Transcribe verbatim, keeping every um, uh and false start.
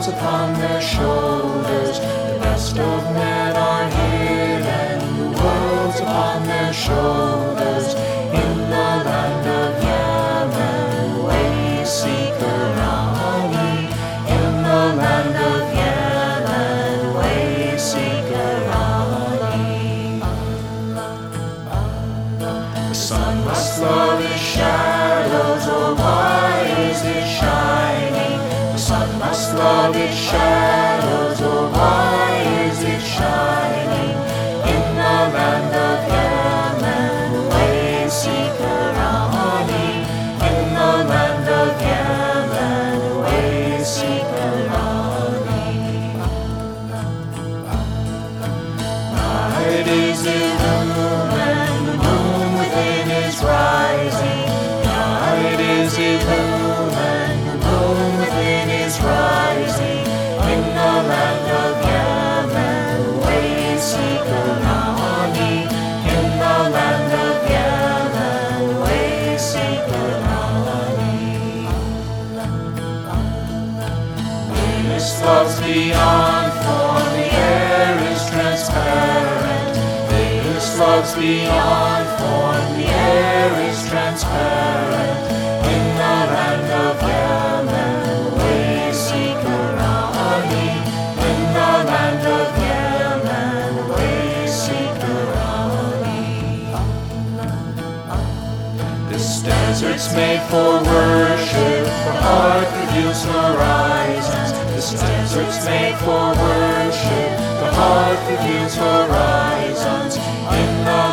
world's upon their shoulders. The best of men are hidden, the world's upon their shoulders. In the land of Yemen, way seeker Ani. In the land of Yemen, way seeker Ani. The sun must love its shadows, or why is it shining? The sun must love its shadows, or why is it shining? In the land of Yemen, way seeker Ani. In the land of Yemen, way seeker Ani. Night is illumined, the moon within is rising. Night is illumined, the moon within is rising. In the land of Yemen, way seeker Ani. In the land of Yemen, way seeker Ani. Mist floats beyond form, the air is transparent. Mist floats beyond form, the air is transparent. In the land of Yemen, way seeker Ani. In the land of Yemen, way seeker Ani. This desert's made for worship, the heart reveals horizons. This desert's made for worship, the heart reveals horizons. In the